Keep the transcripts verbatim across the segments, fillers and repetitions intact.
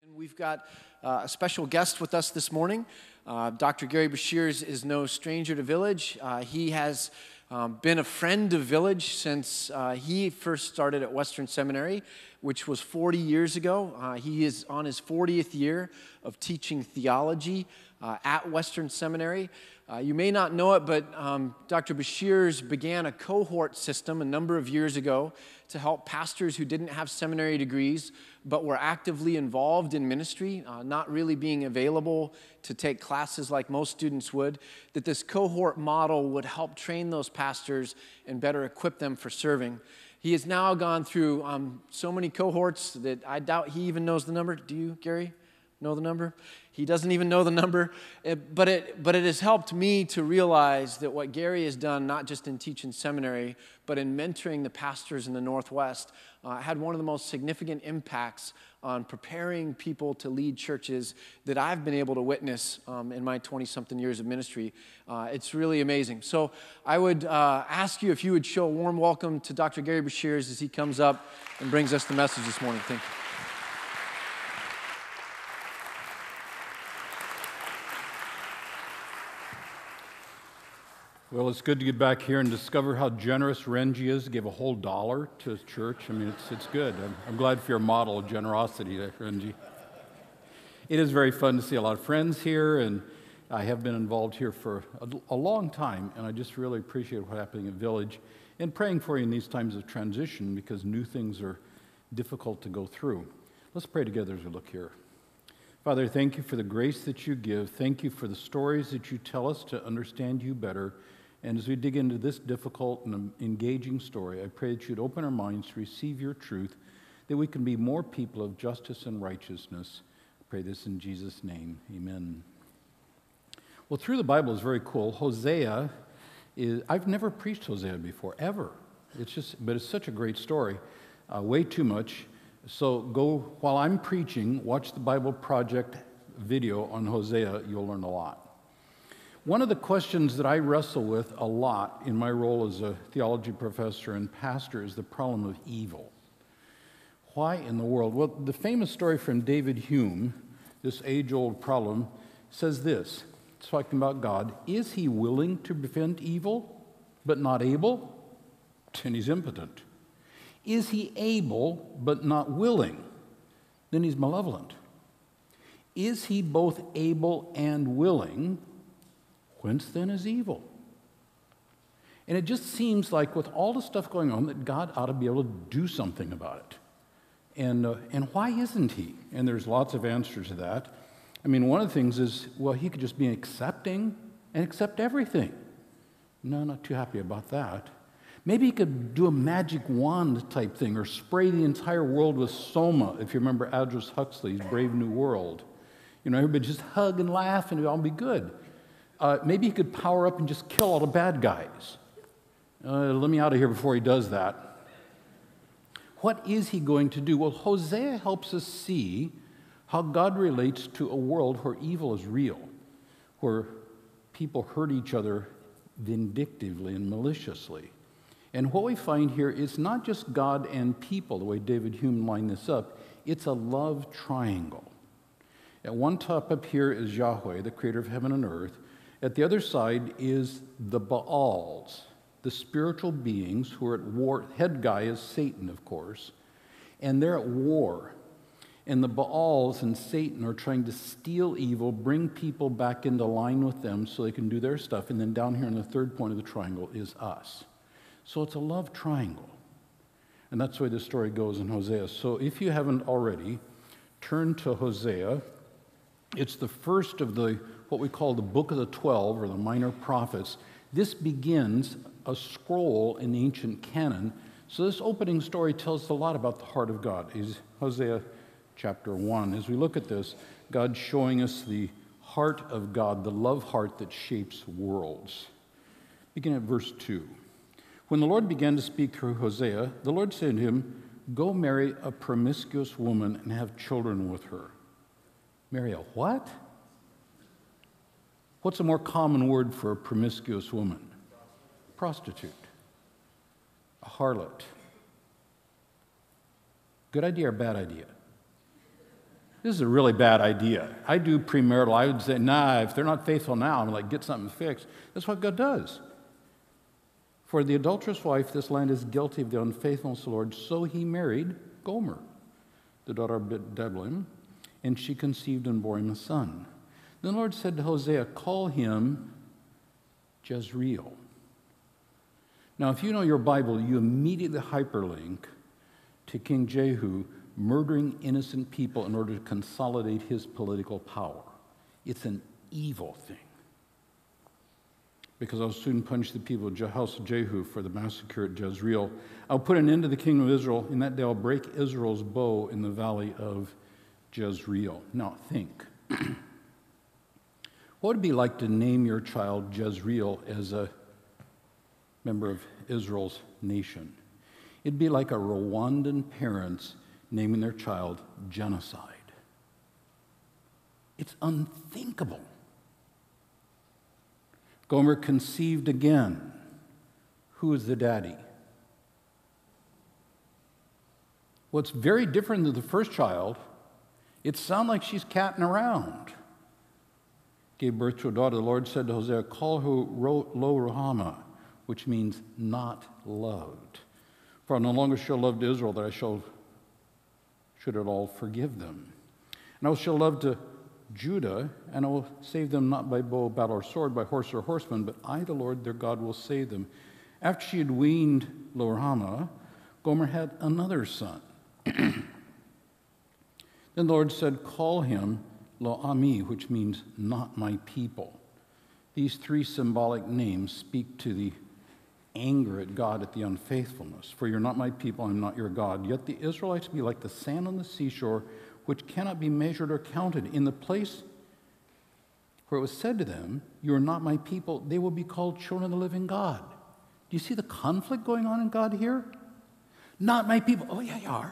We've got uh, a special guest with us this morning. Uh, Doctor Gary Beshears is no stranger to Village. Uh, he has um, been a friend of Village since uh, he first started at Western Seminary, which was forty years ago. Uh, he is on his fortieth year of teaching theology uh, at Western Seminary. Uh, you may not know it, but um, Doctor Beshears began a cohort system a number of years ago to help pastors who didn't have seminary degrees but were actively involved in ministry, uh, not really being available to take classes like most students would, that this cohort model would help train those pastors and better equip them for serving. He has now gone through um, so many cohorts that I doubt he even knows the number. Do you, Gary, know the number? He doesn't even know the number, it, but it but it has helped me to realize that what Gary has done, not just in teaching seminary, but in mentoring the pastors in the Northwest, uh, had one of the most significant impacts on preparing people to lead churches that I've been able to witness um, in my twenty-something years of ministry. Uh, it's really amazing. So I would uh, ask you if you would show a warm welcome to Doctor Gary Beshears as he comes up and brings us the message this morning. Thank you. Well, it's good to get back here and discover how generous Renji is to give a whole dollar to his church. I mean, it's it's good. I'm, I'm glad for your model of generosity there, Renji. It is very fun to see a lot of friends here, and I have been involved here for a, a long time, and I just really appreciate what's happening at Village and praying for you in these times of transition because new things are difficult to go through. Let's pray together as we look here. Father, thank you for the grace that you give. Thank you for the stories that you tell us to understand you better. And as we dig into this difficult and engaging story, I pray that you'd open our minds to receive your truth, that we can be more people of justice and righteousness. I pray this in Jesus' name. Amen. Well, through the Bible is very cool. Hosea is, I've never preached Hosea before, ever. It's just, but it's such a great story. Uh, way too much. So go, while I'm preaching, watch the Bible Project video on Hosea. You'll learn a lot. One of the questions that I wrestle with a lot in my role as a theology professor and pastor is the problem of evil. Why in the world? Well, the famous story from David Hume, this age-old problem, says this. It's talking about God. Is he willing to prevent evil, but not able? Then he's impotent. Is he able, but not willing? Then he's malevolent. Is he both able and willing? Whence then is evil? And it just seems like with all the stuff going on that God ought to be able to do something about it. And, uh, and why isn't he? And there's lots of answers to that. I mean, one of the things is, well, he could just be accepting and accept everything. No, not too happy about that. Maybe he could do a magic wand type thing or spray the entire world with soma, if you remember Aldous Huxley's Brave New World. You know, everybody just hug and laugh and it'll all be good. Uh, maybe he could power up and just kill all the bad guys. Uh, let me out of here before he does that. What is he going to do? Well, Hosea helps us see how God relates to a world where evil is real, where people hurt each other vindictively and maliciously. And what we find here is not just God and people, the way David Hume lined this up, it's a love triangle. At one top up here is Yahweh, the creator of heaven and earth. At the other side is the Baals, the spiritual beings who are at war. Head guy is Satan, of course, and they're at war. And the Baals and Satan are trying to steal evil, bring people back into line with them so they can do their stuff. And then down here in the third point of the triangle is us. So it's a love triangle. And that's the way the story goes in Hosea. So if you haven't already, turn to Hosea. It's the first of the what we call the Book of the Twelve, or the Minor Prophets. This begins a scroll in the ancient canon. So this opening story tells us a lot about the heart of God. Is Hosea chapter one. As we look at this, God's showing us the heart of God, the love heart that shapes worlds. Begin at verse two. When the Lord began to speak through Hosea, the Lord said to him, "Go marry a promiscuous woman and have children with her." Marry a what? What's a more common word for a promiscuous woman? Prostitute. A harlot. Good idea or bad idea? This is a really bad idea. I do premarital. I would say, nah, if they're not faithful now, I'm like, get something fixed. That's what God does. For the adulterous wife, this land is guilty of the unfaithfulness of the Lord. So he married Gomer, the daughter of Diblaim, and she conceived and bore him a son. Then the Lord said to Hosea, call him Jezreel. Now, if you know your Bible, you immediately hyperlink to King Jehu murdering innocent people in order to consolidate his political power. It's an evil thing. Because I'll soon punish the people of the house of Jehu for the massacre at Jezreel. I'll put an end to the kingdom of Israel. In that day I'll break Israel's bow in the valley of Jezreel. Now think. What would it be like to name your child Jezreel as a member of Israel's nation? It'd be like a Rwandan parents naming their child genocide. It's unthinkable. Gomer conceived again. Who is the daddy? What's very different than the first child, it sounds like she's catting around. Gave birth to a daughter. The Lord said to Hosea, call her Lo Ruhamah, which means not loved. For I no longer shall love to Israel, that I shall should at all forgive them. And I shall love to Judah, and I will save them not by bow, battle, or sword, by horse or horseman, but I, the Lord their God, will save them. After she had weaned Lo Ruhamah, Gomer had another son. Then the Lord said, call him Lo Ami, which means not my people. These three symbolic names speak to the anger at God at the unfaithfulness. For you're not my people, I'm not your God. Yet the Israelites be like the sand on the seashore, which cannot be measured or counted. In the place where it was said to them, you are not my people, they will be called children of the living God. Do you see the conflict going on in God here? Not my people. Oh, yeah, you are.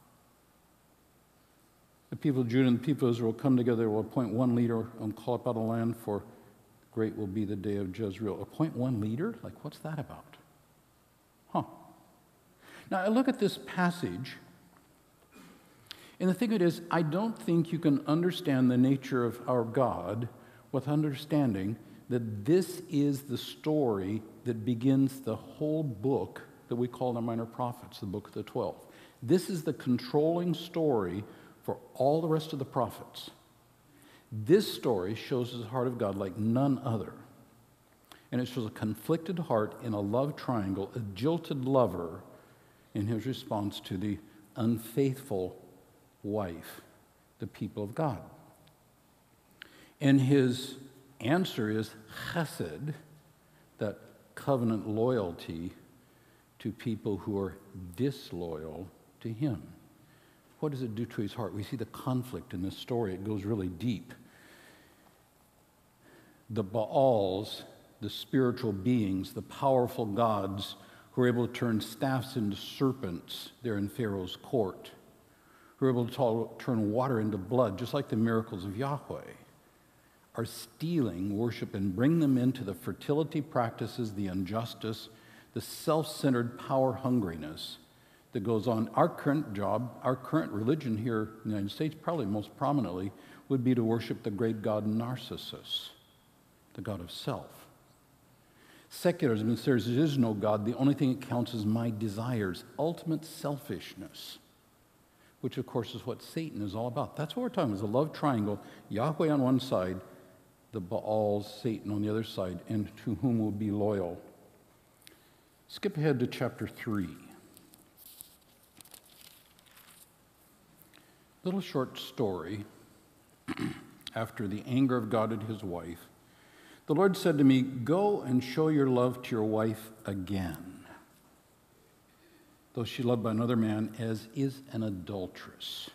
The people of Judah and the people of Israel will come together, will appoint one leader and call up out of the land, for great will be the day of Jezreel. Appoint one leader? Like, what's that about? Huh. Now, I look at this passage, and the thing of it is, I don't think you can understand the nature of our God with understanding that this is the story that begins the whole book that we call the Minor Prophets, the book of the twelve. This is the controlling story for all the rest of the prophets. This story shows the heart of God like none other. And it shows a conflicted heart in a love triangle, a jilted lover in his response to the unfaithful wife, the people of God. And his answer is chesed, that covenant loyalty to people who are disloyal to him. What does it do to his heart? We see the conflict in this story. It goes really deep. The Baals, the spiritual beings, the powerful gods who are able to turn staffs into serpents there in Pharaoh's court, who are able to turn water into blood, just like the miracles of Yahweh, are stealing worship and bring them into the fertility practices, the injustice, the self-centered power hungriness that goes on. Our current job, our current religion here in the United States, probably most prominently, would be to worship the great god Narcissus, the god of self. Secularism says there is no God. The only thing that counts is my desires, ultimate selfishness, which of course is what Satan is all about. That's what we're talking about, is a love triangle, Yahweh on one side, the Baals, Satan on the other side, and to whom will be loyal. Skip ahead to chapter three. Little short story after the anger of God at his wife. The Lord said to me, go and show your love to your wife again, though she loved by another man, as is an adulteress.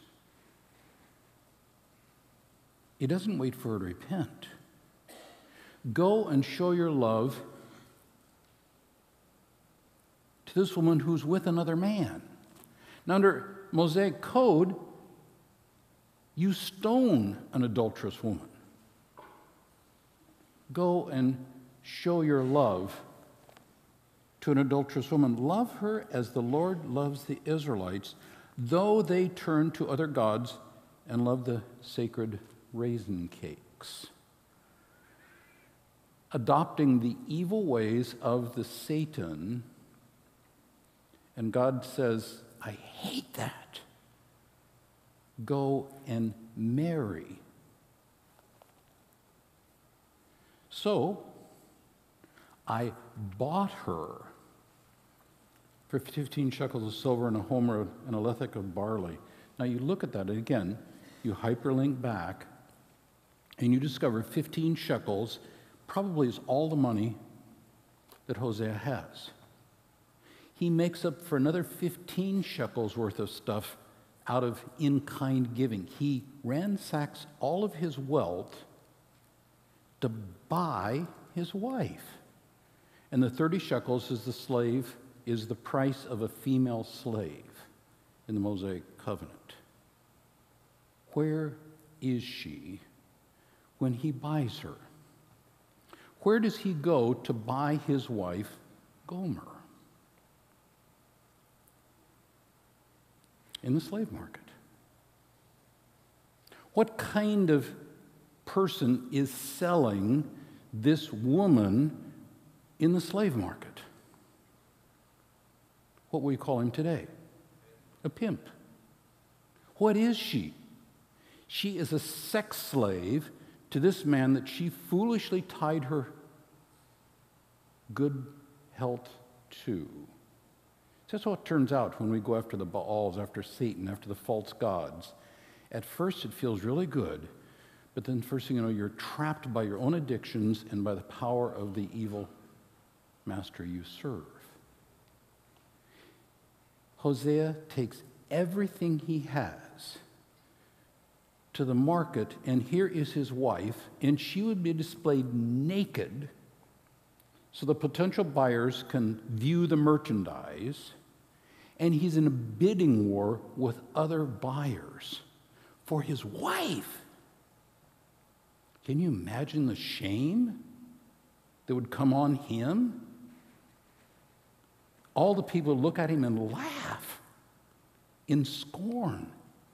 He doesn't wait for her to repent. Go and show your love to this woman who's with another man. Now, under Mosaic code, you stone an adulterous woman. Go and show your love to an adulterous woman. Love her as the Lord loves the Israelites, though they turn to other gods and love the sacred raisin cakes. Adopting the evil ways of the Satan, and God says, I hate that. Go and marry. So, I bought her for fifteen shekels of silver and a homer and a lethek of barley. Now you look at that, and again, you hyperlink back, and you discover fifteen shekels probably is all the money that Hosea has. He makes up for another fifteen shekels worth of stuff out of in-kind giving. He ransacks all of his wealth to buy his wife. And the thirty shekels is the slave, is the price of a female slave in the Mosaic covenant. Where is she when he buys her? Where does he go to buy his wife, Gomer? In the slave market. What kind of person is selling this woman in the slave market? What we call him today? A pimp. What is she? She is a sex slave to this man that she foolishly tied her good health to. That's how it turns out when we go after the Baals, after Satan, after the false gods. At first it feels really good, but then first thing you know, you're trapped by your own addictions and by the power of the evil master you serve. Hosea takes everything he has to the market, and here is his wife, and she would be displayed naked so the potential buyers can view the merchandise, and he's in a bidding war with other buyers for his wife. Can you imagine the shame that would come on him? All the people look at him and laugh in scorn.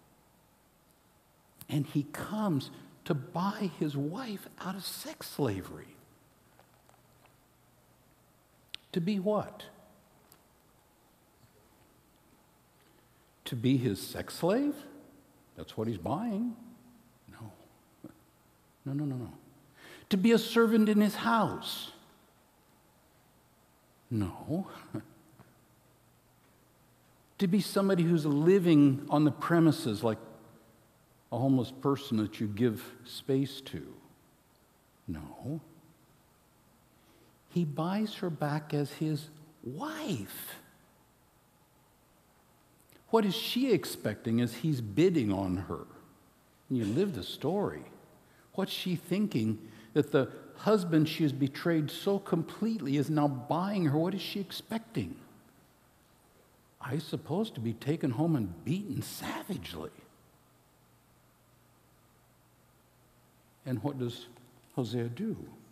And he comes to buy his wife out of sex slavery. To be what? To be his sex slave? That's what he's buying. No. No, no, no, no. To be a servant in his house? No. To be somebody who's living on the premises like a homeless person that you give space to? No. He buys her back as his wife. What is she expecting as he's bidding on her? And you live the story. What's she thinking that the husband she has betrayed so completely is now buying her? What is she expecting? I suppose to be taken home and beaten savagely. And what does Hosea do?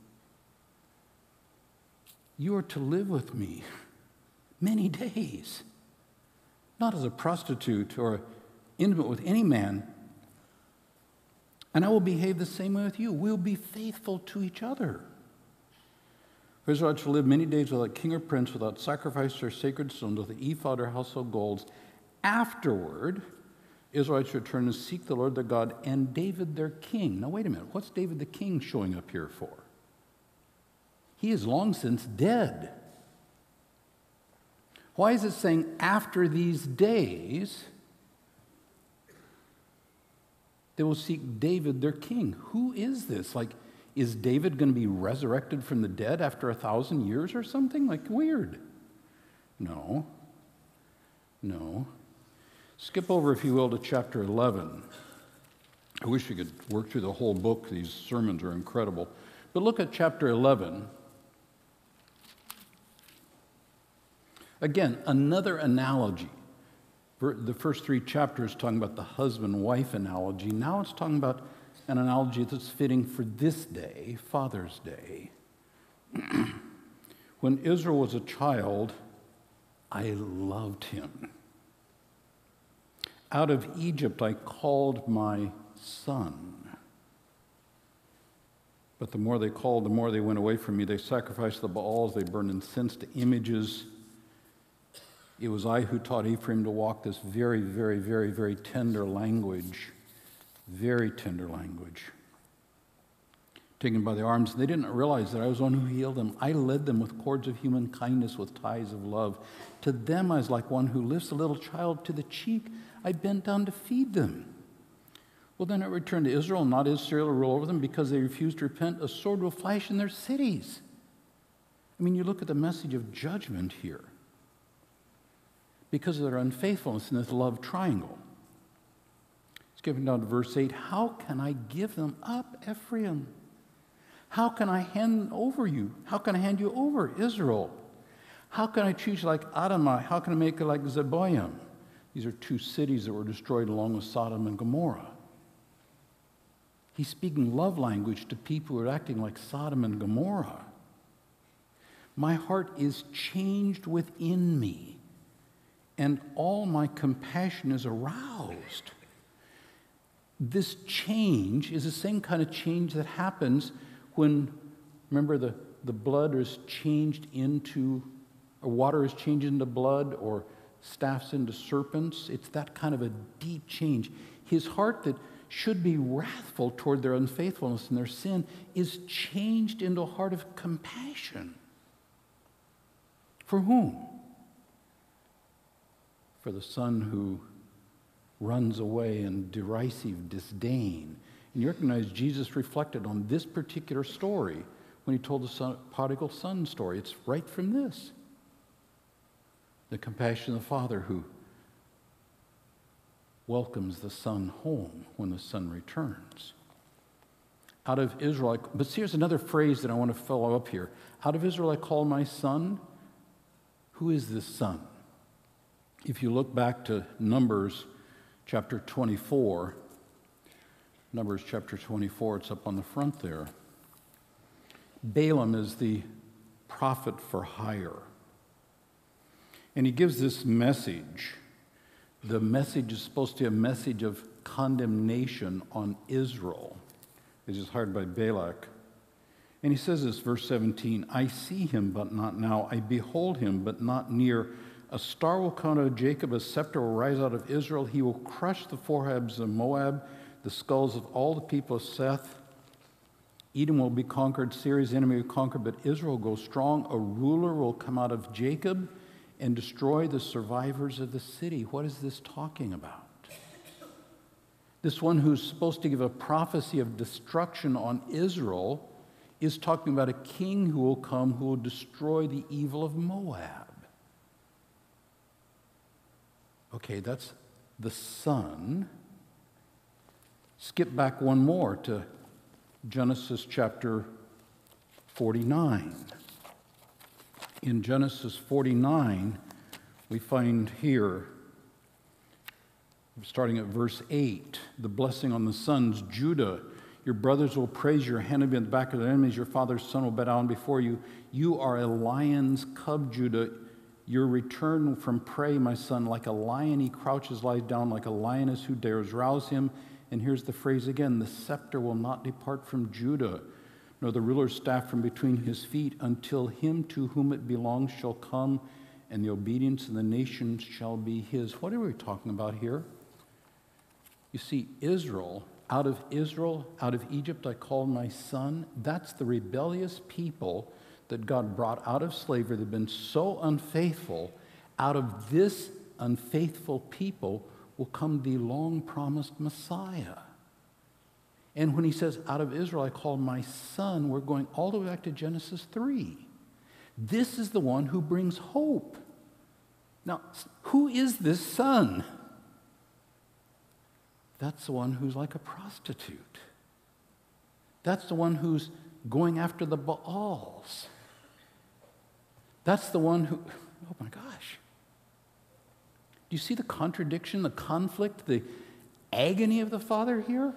You are to live with me many days, not as a prostitute or intimate with any man, and I will behave the same way with you. We'll be faithful to each other. For Israel shall live many days without king or prince, without sacrifice or sacred stones, with the ephod or household golds. Afterward, Israelites return and seek the Lord their God and David their king. Now wait a minute, what's David the king showing up here for? He is long since dead. Why is it saying after these days they will seek David their king? Who is this? Like, is David going to be resurrected from the dead after a thousand years or something? Like, weird. No. No. Skip over, if you will, to chapter eleven. I wish we could work through the whole book. These sermons are incredible. But look at chapter eleven. Again, another analogy. The first three chapters talking about the husband-wife analogy. Now it's talking about an analogy that's fitting for this day, Father's Day. When Israel was a child, I loved him. Out of Egypt I called my son. But the more they called, the more they went away from me. They sacrificed the Baals, they burned incense to images. It was I who taught Ephraim to walk this very, very, very, very tender language. Very tender language. Taken by the arms, they didn't realize that I was the one who healed them. I led them with cords of human kindness, with ties of love. To them I was like one who lifts a little child to the cheek. I bent down to feed them. Well, then I returned to Israel, not Israel to rule over them, because they refused to repent. A sword will flash in their cities. I mean, you look at the message of judgment here. Because of their unfaithfulness in this love triangle. Skipping down to verse eight, how can I give them up, Ephraim? How can I hand over you? How can I hand you over, Israel? How can I treat you like Adamah? How can I make you like Zeboim? These are two cities that were destroyed along with Sodom and Gomorrah. He's speaking love language to people who are acting like Sodom and Gomorrah. My heart is changed within me, and all my compassion is aroused. This change is the same kind of change that happens when, remember, the, the blood is changed into, or water is changed into blood, or staffs into serpents. It's that kind of a deep change. His heart that should be wrathful toward their unfaithfulness and their sin is changed into a heart of compassion. For whom? For the son who runs away in derisive disdain. And you recognize Jesus reflected on this particular story when he told the son, prodigal son story. It's right from this. The compassion of the father who welcomes the son home when the son returns. Out of Israel, I, but here's another phrase that I want to follow up here. Out of Israel I call my son. Who is this son? If you look back to Numbers chapter twenty-four, Numbers chapter twenty-four, it's up on the front there. Balaam is the prophet for hire. And he gives this message. The message is supposed to be a message of condemnation on Israel. It is hired by Balak. And he says this, verse seventeen, I see him, but not now. I behold him, but not near. A star will come out of Jacob, a scepter will rise out of Israel. He will crush the foreheads of Moab, the skulls of all the people of Seth. Edom will be conquered, Syria's enemy will be conquered, but Israel will go strong. A ruler will come out of Jacob and destroy the survivors of the city. What is this talking about? This one who's supposed to give a prophecy of destruction on Israel is talking about a king who will come who will destroy the evil of Moab. Okay, that's the son. Skip back one more to Genesis chapter forty-nine. In Genesis forty-nine, we find here, starting at verse eight, the blessing on the sons. Judah, your brothers will praise your hand will be in the back of their enemies. Your father's son will bow down before you. You are a lion's cub, Judah. Your return from prey, my son, like a lion he crouches, lies down, like a lioness who dares rouse him. And here's the phrase again, the scepter will not depart from Judah, nor the ruler's staff from between his feet, until him to whom it belongs shall come, and the obedience of the nations shall be his. What are we talking about here? You see, Israel, out of Israel, out of Egypt I called my son. That's the rebellious people that God brought out of slavery that have been so unfaithful. Out of this unfaithful people will come the long-promised Messiah. And when he says, out of Israel I call my son, we're going all the way back to Genesis three. This is the one who brings hope. Now, who is this son? That's the one who's like a prostitute. That's the one who's going after the Baals. That's the one who, oh my gosh. Do you see the contradiction, the conflict, the agony of the Father here?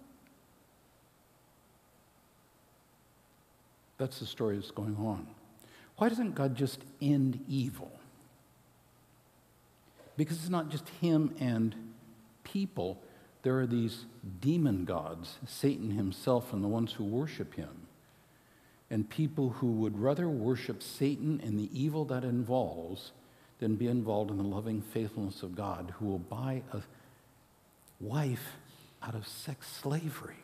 That's the story that's going on. Why doesn't God just end evil? Because it's not just him and people, there are these demon gods, Satan himself and the ones who worship him. And people who would rather worship Satan and the evil that involves than be involved in the loving faithfulness of God, who will buy a wife out of sex slavery.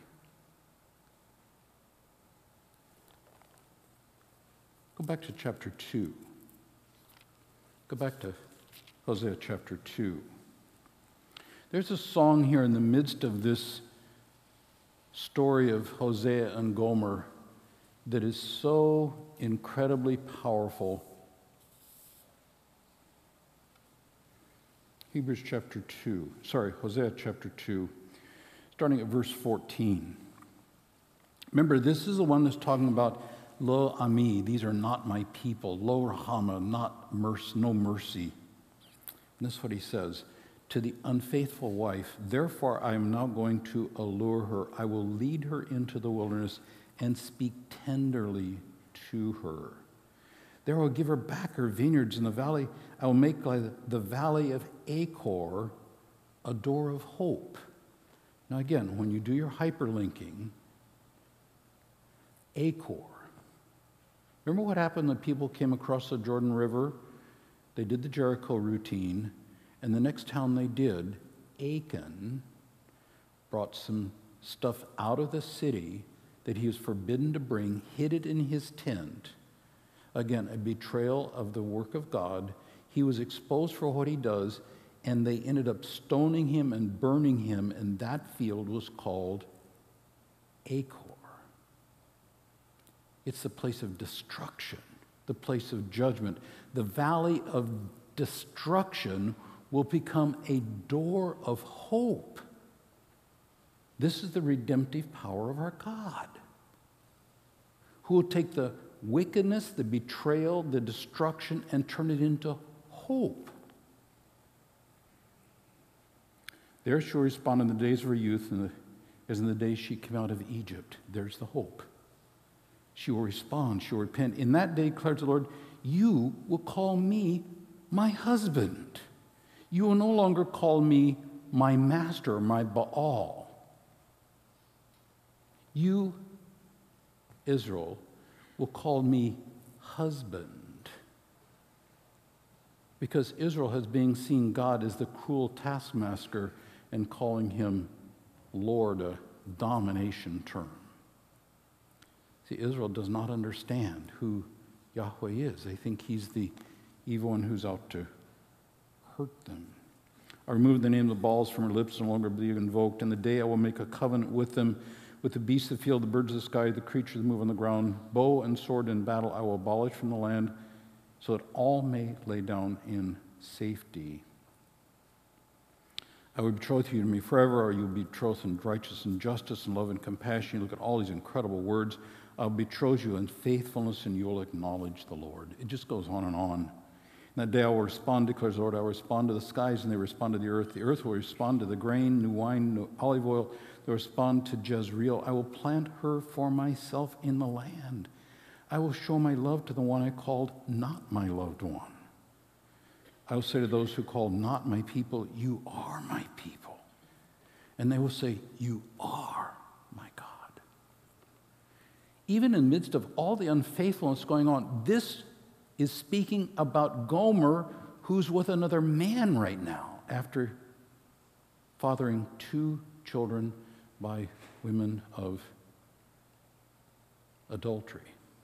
Go back to chapter two. Go back to Hosea chapter two. There's a song here in the midst of this story of Hosea and Gomer that is so incredibly powerful. Hebrews chapter two, sorry, Hosea chapter two, starting at verse fourteen. Remember, this is the one that's talking about Lo Ami, these are not my people. Lo Rahama, not mercy, no mercy. And this is what he says. To the unfaithful wife, therefore I am now going to allure her. I will lead her into the wilderness and speak tenderly to her. There I will give her back her vineyards in the valley. I will make the valley of Achor a door of hope. Now again, when you do your hyperlinking, Achor. Remember what happened when people came across the Jordan River? They did the Jericho routine, and the next town they did, Achan, brought some stuff out of the city that he was forbidden to bring, hid it in his tent. Again, a betrayal of the work of God. He was exposed for what he does, and they ended up stoning him and burning him, and that field was called Achor. It's the place of destruction, the place of judgment. The valley of destruction will become a door of hope. This is the redemptive power of our God, who will take the wickedness, the betrayal, the destruction, and turn it into hope. There she will respond in the days of her youth, and as in the days she came out of Egypt. There's the hope. She will respond, she will repent. In that day, declares the Lord, you will call me my husband. You will no longer call me my master, my Baal. You, Israel, will call me husband. Because Israel has been seeing God as the cruel taskmaster and calling him Lord, a domination term. See, Israel does not understand who Yahweh is. They think he's the evil one who's out to hurt them. I removed the name of the Baals from her lips, no longer be invoked. In the day I will make a covenant with them, with the beasts of the field, the birds of the sky, the creatures that move on the ground. Bow and sword in battle I will abolish from the land, so that all may lay down in safety. I will betroth you to me forever, or you will be betrothed in righteousness and justice and love and compassion. You look at all these incredible words. I'll betroth you in faithfulness, and you will acknowledge the Lord. It just goes on and on. In that day I will respond, declares the Lord. I will respond to the skies, and they respond to the earth. The earth will respond to the grain, new wine, new olive oil. They will respond to Jezreel. I will plant her for myself in the land. I will show my love to the one I called not my loved one. I will say to those who call not my people, you are my people. And they will say, you are my God. Even in the midst of all the unfaithfulness going on, this is speaking about Gomer, who's with another man right now after fathering two children by women of adultery.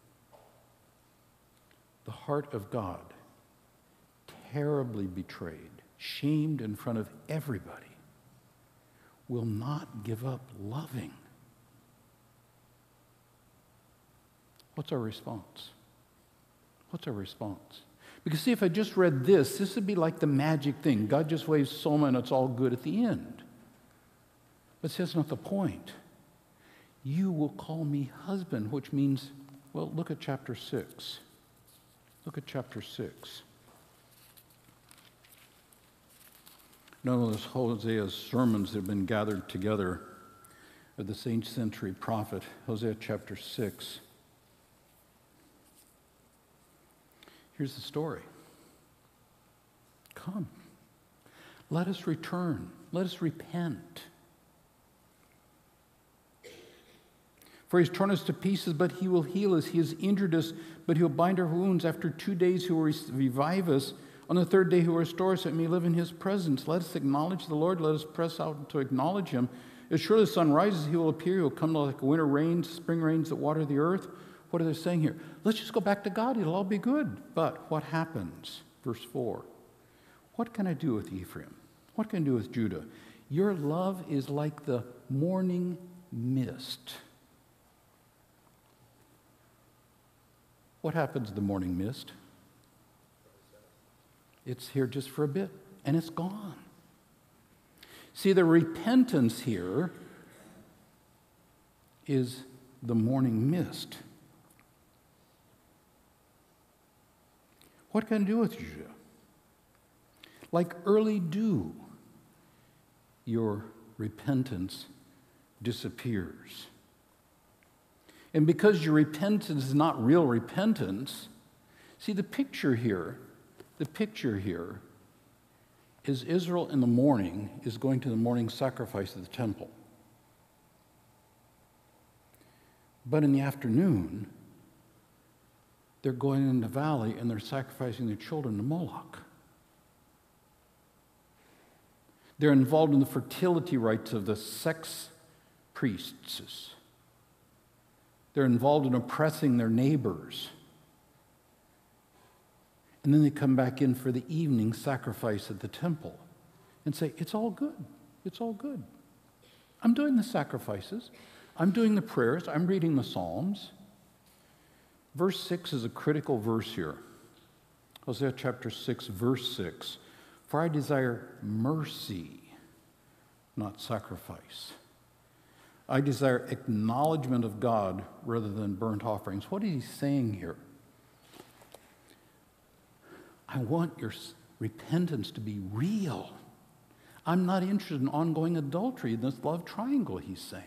The heart of God, terribly betrayed, shamed in front of everybody, will not give up loving. What's our response? What's our response? Because see, if I just read this, this would be like the magic thing. God just waves soma and it's all good at the end. But see, that's not the point. You will call me husband, which means, well, look at chapter six. Look at chapter six. None of those Hosea's sermons that have been gathered together of this ancient century prophet, Hosea chapter six. Here's the story. Come, let us return let us repent. For he's torn us to pieces, but he will heal us. He has injured us, but he'll bind our wounds. After two days he will revive us. On the third day he will restore us, that we may live in his presence. Let us acknowledge the Lord. Let us press out to acknowledge him. As sure as the sun rises, he will appear. He will come like winter rains, spring rains that water the earth. What are they saying here? Let's just go back to God. It'll all be good. But what happens? Verse four. What can I do with Ephraim? What can I do with Judah? Your love is like the morning mist. What happens to the morning mist? It's here just for a bit, and it's gone. See, the repentance here is the morning mist. What can I do with Judah? Like early dew, your repentance disappears. And because your repentance is not real repentance, see the picture here, the picture here is Israel in the morning is going to the morning sacrifice at the temple. But in the afternoon, they're going in the valley and they're sacrificing their children to Moloch. They're involved in the fertility rites of the sex priestesses. They're involved in oppressing their neighbors. And then they come back in for the evening sacrifice at the temple and say, it's all good. It's all good. I'm doing the sacrifices. I'm doing the prayers. I'm reading the Psalms. Verse six is a critical verse here. Hosea chapter six, verse six. For I desire mercy, not sacrifice. I desire acknowledgement of God rather than burnt offerings. What is he saying here? I want your repentance to be real. I'm not interested in ongoing adultery, in this love triangle, he's saying.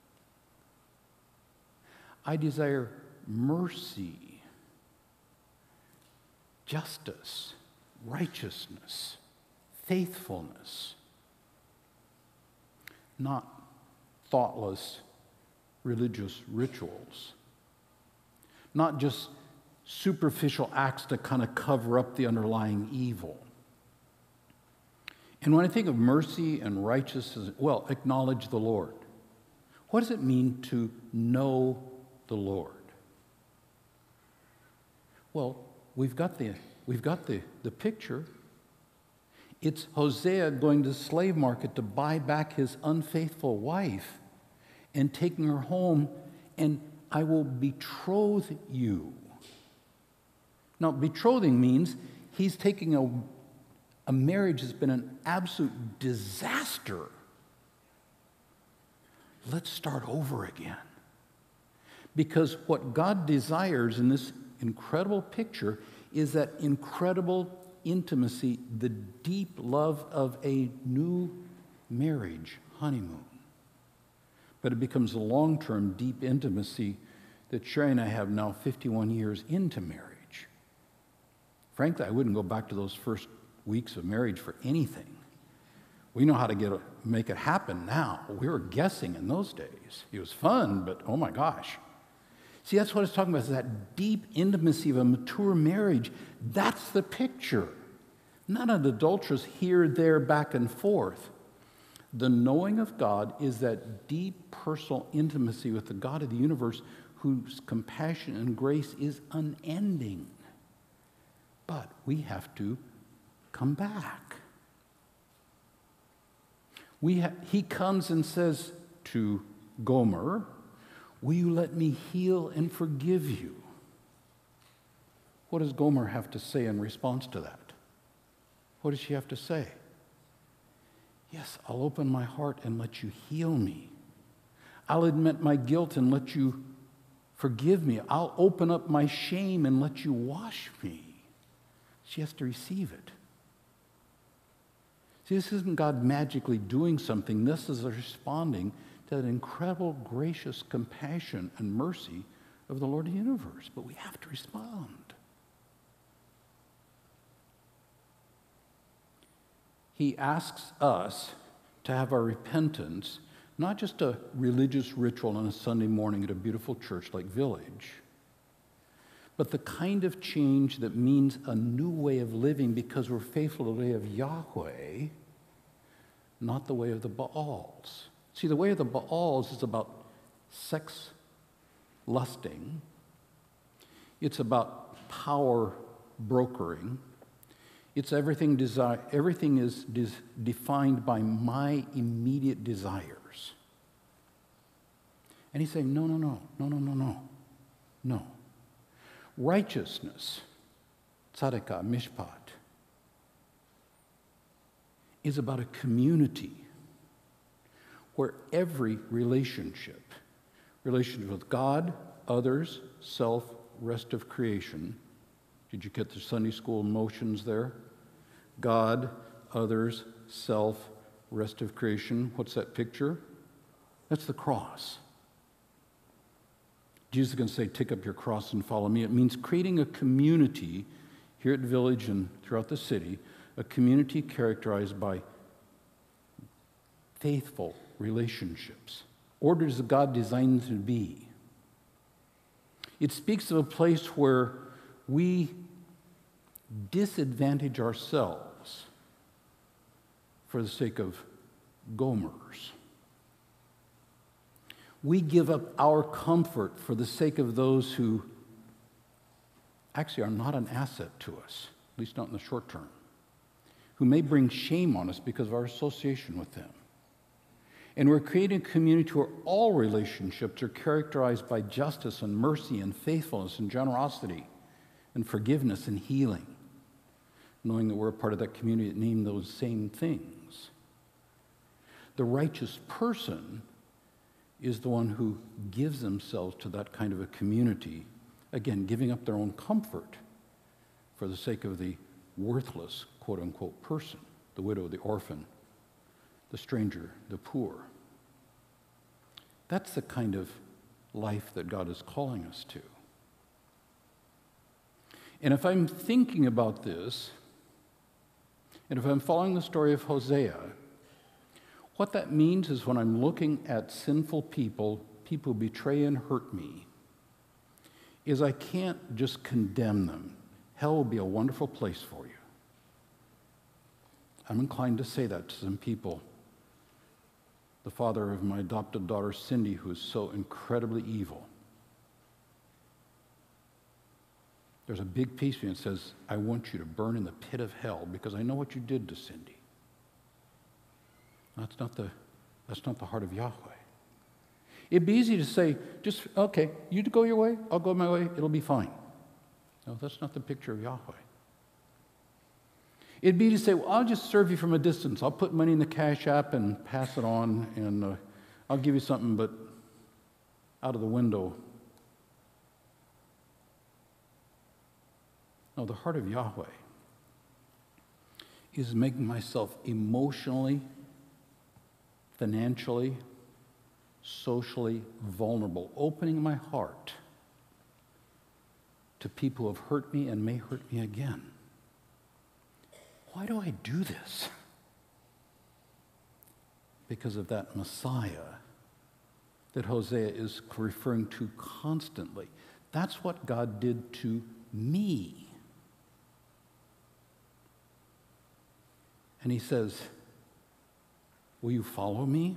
I desire mercy, justice, righteousness, faithfulness, not thoughtless religious rituals, not just superficial acts to kind of cover up the underlying evil. And when I think of mercy and righteousness, well, acknowledge the Lord. What does it mean to know the Lord? Well, we've got the, we've got the, the picture. It's Hosea going to the slave market to buy back his unfaithful wife and taking her home, and I will betroth you. Now, betrothing means he's taking a, a marriage that's been an absolute disaster. Let's start over again. Because what God desires in this incredible picture is that incredible intimacy, the deep love of a new marriage, honeymoon. But it becomes a long-term, deep intimacy that Sherry and I have now fifty-one years into marriage. Frankly, I wouldn't go back to those first weeks of marriage for anything. We know how to get a, make it happen now. We were guessing in those days. It was fun, but oh my gosh. See, that's what it's talking about, is that deep intimacy of a mature marriage. That's the picture. Not an adulterous here, there, back and forth. The knowing of God is that deep personal intimacy with the God of the universe whose compassion and grace is unending. But we have to come back. We ha- he comes and says to Gomer, will you let me heal and forgive you? What does Gomer have to say in response to that? What does she have to say? Yes, I'll open my heart and let you heal me. I'll admit my guilt and let you forgive me. I'll open up my shame and let you wash me. She has to receive it. See, this isn't God magically doing something. This is responding to that incredible, gracious compassion and mercy of the Lord of the universe. But we have to respond. He asks us to have our repentance not just a religious ritual on a Sunday morning at a beautiful church like Village, but the kind of change that means a new way of living because we're faithful to the way of Yahweh, not the way of the Baals. See, the way of the Baals is about sex lusting. It's about power brokering. It's everything desire. Everything is des- defined by my immediate desires. And he's saying, no, no, no, no, no, no, no, no. Righteousness, tzedakah, mishpat, is about a community where every relationship, relationship with God, others, self, rest of creation. Did you get the Sunday school emotions there? God, others, self, rest of creation. What's that picture? That's the cross. Jesus is going to say, take up your cross and follow me. It means creating a community here at Village and throughout the city, a community characterized by faithful relationships, ordered as God designed them to be. It speaks of a place where we disadvantage ourselves for the sake of Gomers. We give up our comfort for the sake of those who actually are not an asset to us, at least not in the short term, who may bring shame on us because of our association with them. And we're creating a community where all relationships are characterized by justice and mercy and faithfulness and generosity and forgiveness and healing, knowing that we're a part of that community that name those same things. The righteous person is the one who gives themselves to that kind of a community, again, giving up their own comfort for the sake of the worthless, quote-unquote, person, the widow, the orphan, the stranger, the poor. That's the kind of life that God is calling us to. And if I'm thinking about this, and if I'm following the story of Hosea, what that means is when I'm looking at sinful people, people who betray and hurt me, is I can't just condemn them. Hell will be a wonderful place for you. I'm inclined to say that to some people. The father of my adopted daughter, Cindy, who is so incredibly evil. There's a big piece of me that says, I want you to burn in the pit of hell because I know what you did to Cindy. That's not the, that's not the heart of Yahweh. It'd be easy to say, just, okay, you go your way, I'll go my way, it'll be fine. No, that's not the picture of Yahweh. It'd be to say, well, I'll just serve you from a distance. I'll put money in the Cash App and pass it on, and uh, I'll give you something, but out of the window. No, the heart of Yahweh is making myself emotionally, financially, socially vulnerable, opening my heart to people who have hurt me and may hurt me again. Why do I do this? Because of that Messiah that Hosea is referring to constantly. That's what God did to me. And he says, will you follow me?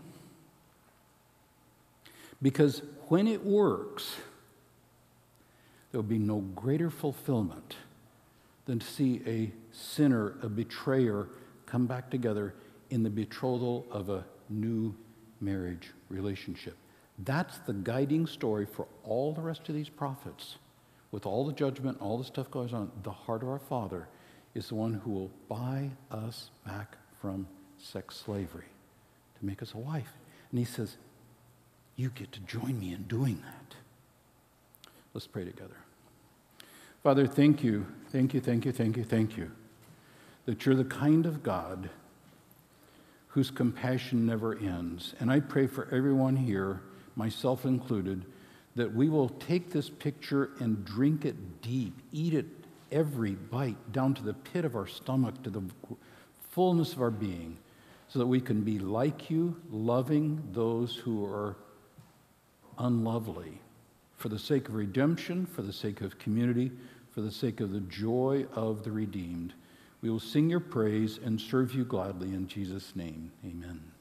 Because when it works, there will be no greater fulfillment than to see a sinner, a betrayer, come back together in the betrothal of a new marriage relationship. That's the guiding story for all the rest of these prophets. With all the judgment, all the stuff goes on, the heart of our Father is the one who will buy us back from sex slavery to make us a wife. And he says, you get to join me in doing that. Let's pray together. Father, thank you, thank you, thank you, thank you, thank you, that you're the kind of God whose compassion never ends. And I pray for everyone here, myself included, that we will take this picture and drink it deep, eat it every bite, down to the pit of our stomach, to the fullness of our being, so that we can be like you, loving those who are unlovely, for the sake of redemption, for the sake of community, for the sake of the joy of the redeemed. We will sing your praise and serve you gladly in Jesus' name. Amen.